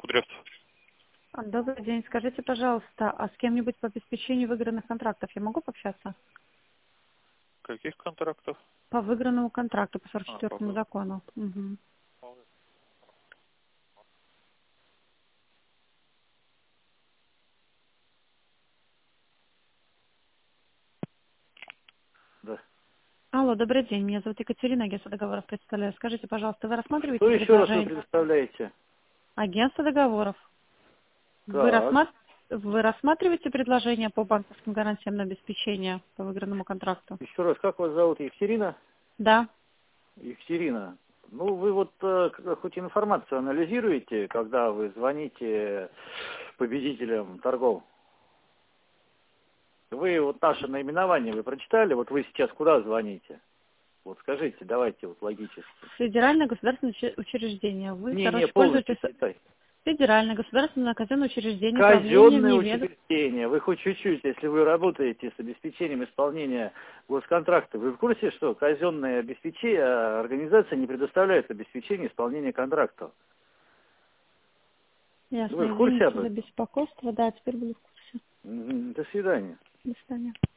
Здравствуйте. Добрый день. Скажите, пожалуйста, а с кем-нибудь по обеспечению выигранных контрактов я могу пообщаться? Каких контрактов? По выигранному контракту, по По 44-му выбору. закону. Мгм. Да. Алло, добрый день. Меня зовут Екатерина, агентство договоров представляю. Скажите, пожалуйста, вы Что рассматриваете еще раз вы предложение предоставляете? агентства договоров? Так. Вы рассматриваете предложение по банковским гарантиям на обеспечение по выигранному контракту? Еще раз, как вас зовут? Екатерина? Да. Екатерина. Ну, вы вот хоть информацию анализируете, когда вы звоните победителям торгов? Вы вот наше наименование вы прочитали? Вот вы сейчас куда звоните? Вот скажите, давайте вот логически. Федеральное государственное учреждение. Вы, Не, полностью пользуетесь читай. Федеральное государственное казенное учреждение управления Казенное неведомых. учреждение. Вы хоть чуть-чуть, если вы работаете с обеспечением исполнения госконтракта, вы в курсе, что казенная организация не предоставляет обеспечение исполнения контрактов? Вы Ясно, в курсе извините об за этом? беспокойство. Да, теперь буду в курсе. До свидания. До свидания.